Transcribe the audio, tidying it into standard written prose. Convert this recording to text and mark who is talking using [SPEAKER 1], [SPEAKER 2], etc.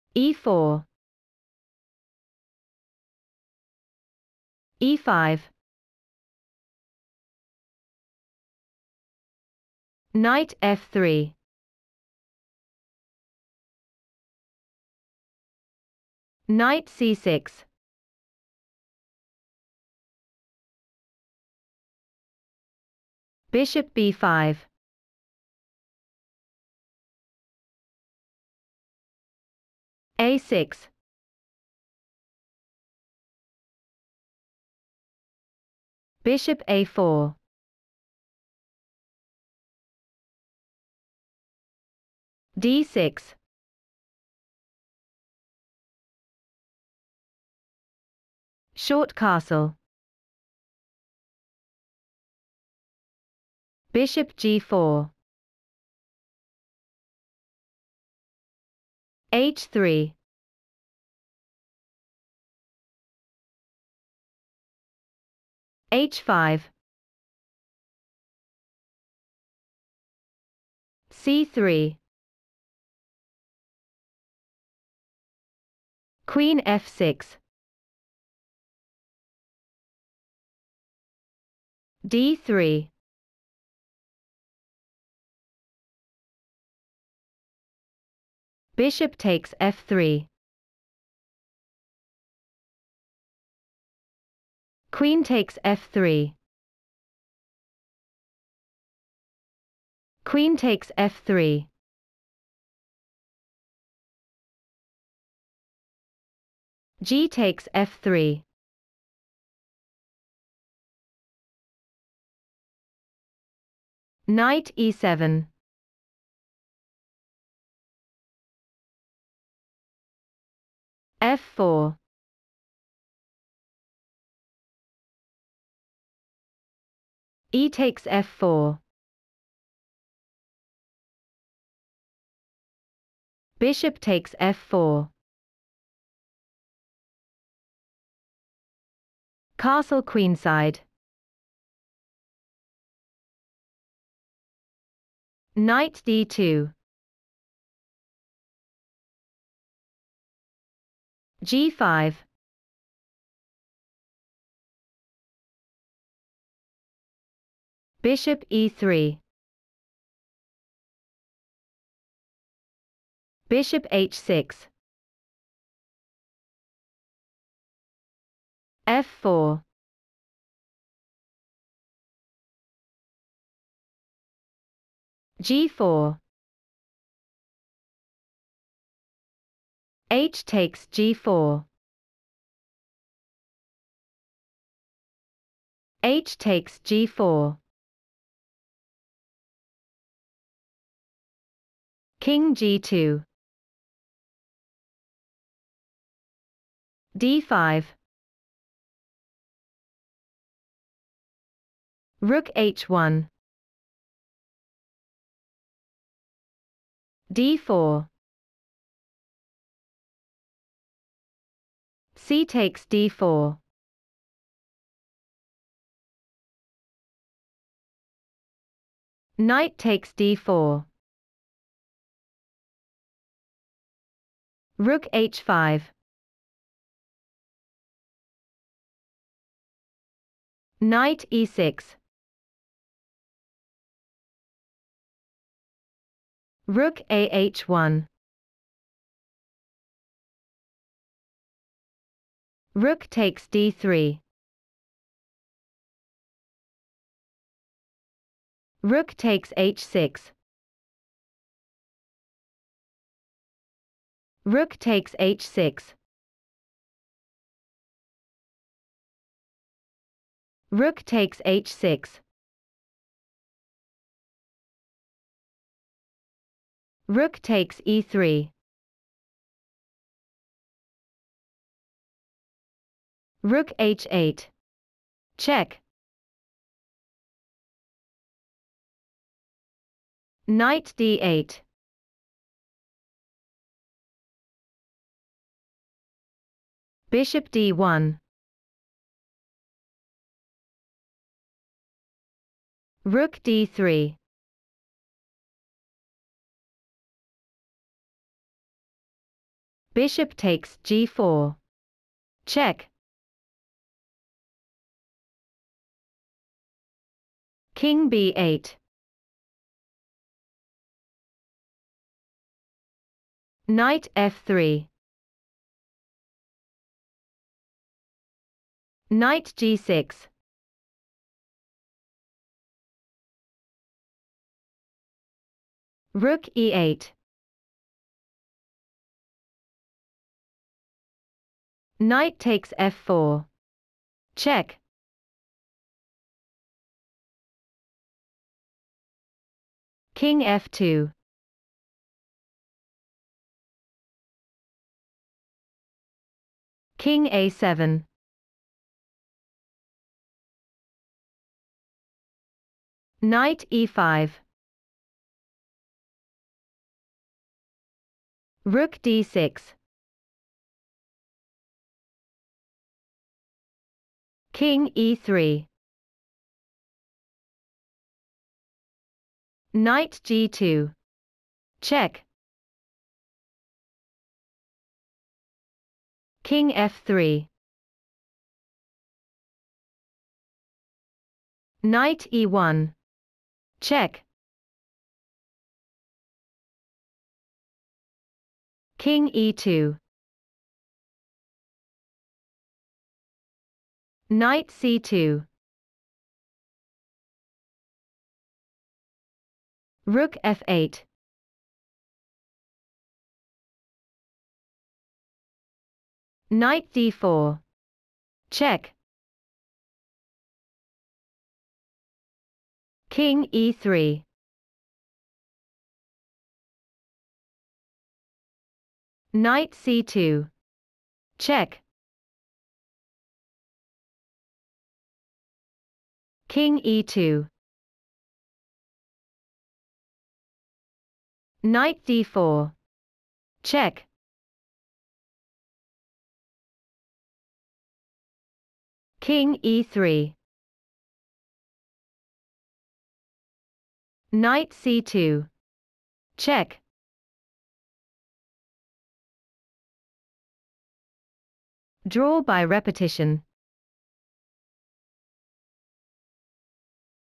[SPEAKER 1] e4, e5, knight f3, knight c6, bishop b5, a6, bishop a4, d6, short castle, bishop g4, h3, h5, c3, queen f6, d3, bishop takes f3, queen takes f3, queen takes f3, g takes f3, knight e7, f4, e takes f4, bishop takes f4, castle queenside, knight d2, g5, bishop e3, bishop h6, f4, g4, h takes g4, h takes g4, king g2, d5, rook h1, d4, c takes d4, knight takes d4, rook h5, knight e6, rook ah1, rook takes d3, rook takes h6, rook takes h6, rook takes h6, rook takes e3, rook h8, check, knight d8, bishop d1, rook d3, Bishop takes g4. Check. King b8. Knight f3. Knight g6. Rook e8. Knight takes f4. Check. King f2. King a7. Knight e5. Rook d6. King e3. Knight g2. Check. King f3. Knight e1. Check. King e2. Knight c2. Rook f8. Knight d4. Check. King e3. Knight c2. Check. King e2. Knight d4. Check. King e3. Knight c2. Check. Draw by repetition.